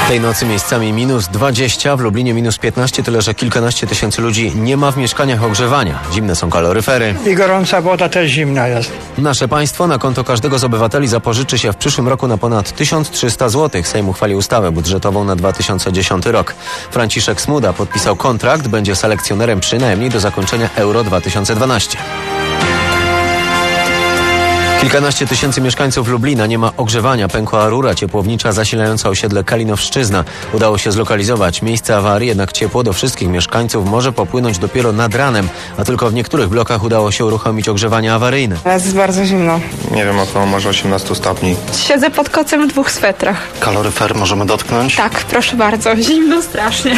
Tej nocy miejscami minus 20, w Lublinie minus 15, tyle że kilkanaście tysięcy ludzi nie ma w mieszkaniach ogrzewania. Zimne są kaloryfery. I gorąca woda też zimna jest. Nasze państwo na konto każdego z obywateli zapożyczy się w przyszłym roku na ponad 1300 zł. Sejm uchwalił ustawę budżetową na 2010 rok. Franciszek Smuda podpisał kontrakt, będzie selekcjonerem przynajmniej do zakończenia Euro 2012. Kilkanaście tysięcy mieszkańców Lublina nie ma ogrzewania. Pękła rura ciepłownicza zasilająca osiedle Kalinowszczyzna. Udało się zlokalizować miejsce awarii, jednak ciepło do wszystkich mieszkańców może popłynąć dopiero nad ranem, a tylko w niektórych blokach udało się uruchomić ogrzewanie awaryjne. Teraz jest bardzo zimno. Nie wiem, około może 18 stopni. Siedzę pod kocem w 2 swetrach. Kaloryfer możemy dotknąć? Tak, proszę bardzo. Zimno strasznie.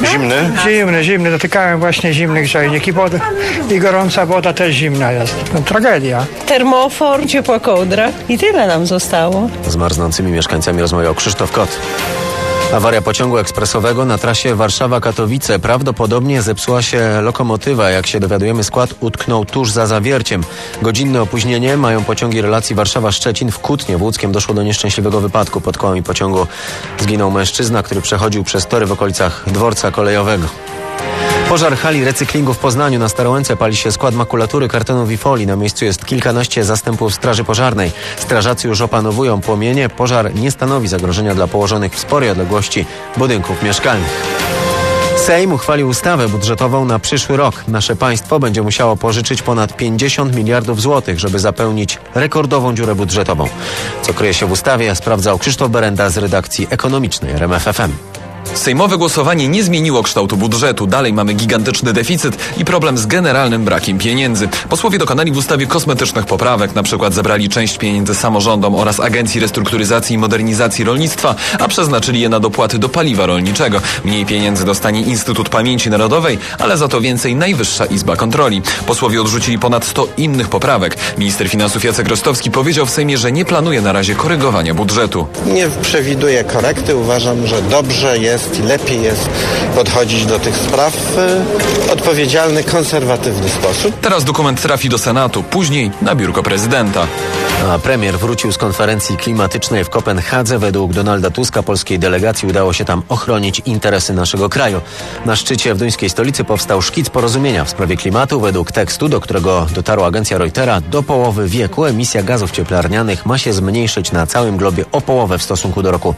Zimny? Zimny. Dotykałem właśnie zimnych grzejnik i gorąca woda też zimna jest. No, tragedia. Termofor, ciepła kołdra i tyle nam zostało. Z marznącymi mieszkańcami rozmawiał Krzysztof Kot. Awaria pociągu ekspresowego na trasie Warszawa-Katowice. Prawdopodobnie zepsuła się lokomotywa. Jak się dowiadujemy, skład utknął tuż za zawierciem. Godzinne opóźnienie mają pociągi relacji Warszawa-Szczecin. W Kutnie w Łódzkiem doszło do nieszczęśliwego wypadku. Pod kołami pociągu zginął mężczyzna, który przechodził przez tory w okolicach dworca kolejowego. Pożar hali recyklingu w Poznaniu. Na Starołęce pali się skład makulatury, kartonów i folii. Na miejscu jest kilkanaście zastępów straży pożarnej. Strażacy już opanowują płomienie. Pożar nie stanowi zagrożenia dla położonych w sporej odległości budynków mieszkalnych. Sejm uchwalił ustawę budżetową na przyszły rok. Nasze państwo będzie musiało pożyczyć ponad 50 miliardów złotych, żeby zapełnić rekordową dziurę budżetową. Co kryje się w ustawie, sprawdzał Krzysztof Berenda z redakcji ekonomicznej RMF FM. Sejmowe głosowanie nie zmieniło kształtu budżetu. Dalej mamy gigantyczny deficyt i problem z generalnym brakiem pieniędzy. Posłowie dokonali w ustawie kosmetycznych poprawek. Na przykład zabrali część pieniędzy samorządom oraz Agencji Restrukturyzacji i Modernizacji Rolnictwa, a przeznaczyli je na dopłaty do paliwa rolniczego. Mniej pieniędzy dostanie Instytut Pamięci Narodowej, ale za to więcej Najwyższa Izba Kontroli. Posłowie odrzucili ponad 100 innych poprawek. Minister finansów Jacek Rostowski powiedział w Sejmie, że nie planuje na razie korygowania budżetu. Nie przewiduję korekty. Uważam, że dobrze jest i lepiej jest podchodzić do tych spraw w odpowiedzialny, konserwatywny sposób. Teraz dokument trafi do Senatu, później na biurko prezydenta. A premier wrócił z konferencji klimatycznej w Kopenhadze. Według Donalda Tuska polskiej delegacji udało się tam ochronić interesy naszego kraju. Na szczycie w duńskiej stolicy powstał szkic porozumienia w sprawie klimatu. Według tekstu, do którego dotarła agencja Reutera, do połowy wieku emisja gazów cieplarnianych ma się zmniejszyć na całym globie o połowę w stosunku do roku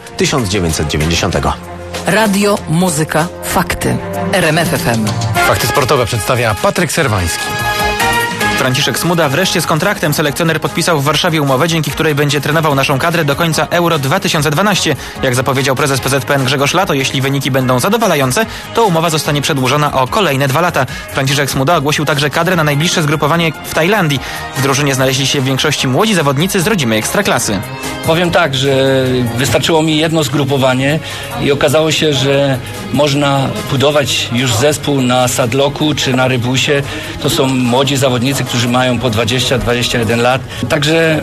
1990. Radio, muzyka, fakty. RMF FM. Fakty sportowe przedstawia Patryk Serwański. Franciszek Smuda wreszcie z kontraktem. Selekcjoner podpisał w Warszawie umowę, dzięki której będzie trenował naszą kadrę do końca Euro 2012. Jak zapowiedział prezes PZPN Grzegorz Lato, jeśli wyniki będą zadowalające, to umowa zostanie przedłużona o kolejne 2 lata. Franciszek Smuda ogłosił także kadrę na najbliższe zgrupowanie w Tajlandii. W drużynie znaleźli się w większości młodzi zawodnicy z rodzimej ekstraklasy. Powiem tak, że wystarczyło mi jedno zgrupowanie i okazało się, że można budować już zespół na Sadloku czy na Rybusie. To są młodzi zawodnicy, którzy mają po 20-21 lat. Także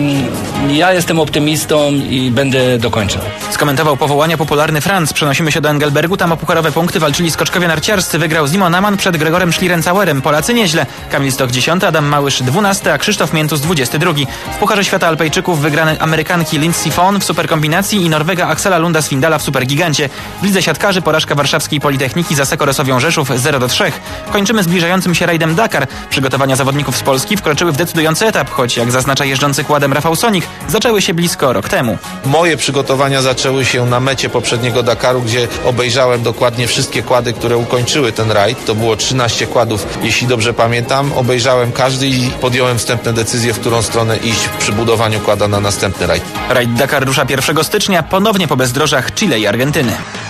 ja jestem optymistą i będę dokończał. Skomentował powołania popularny Franz. Przenosimy się do Engelbergu. Tam o pucharowe punkty walczyli skoczkowie narciarscy. Wygrał Simon Amann przed Gregorem Schlierencauerem. Polacy nieźle. Kamil Stoch 10, Adam Małysz 12, a Krzysztof Miętus 22. W Pucharze Świata Alpejczyków wygrane Amerykanki Lindsey Vonn w superkombinacji i Norwega Axela Lunda Svindala w supergigancie. W lidze siatkarzy porażka warszawskiej Politechniki za Sekorosowią Rzeszów 0-3. Kończymy zbliżającym się rajdem Dakar. Przygotowania zawodników z Polski wkroczyły w decydujący etap, choć jak zaznacza jeżdżący kładem Rafał Sonik, zaczęły się blisko rok temu. Moje przygotowania zaczęły się na mecie poprzedniego Dakaru, gdzie obejrzałem dokładnie wszystkie kłady, które ukończyły ten rajd. To było 13 kładów, jeśli dobrze pamiętam. Obejrzałem każdy i podjąłem wstępne decyzje, w którą stronę iść przy budowaniu kłada na następny rajd. Rajd Dakar rusza 1 stycznia, ponownie po bezdrożach Chile i Argentyny.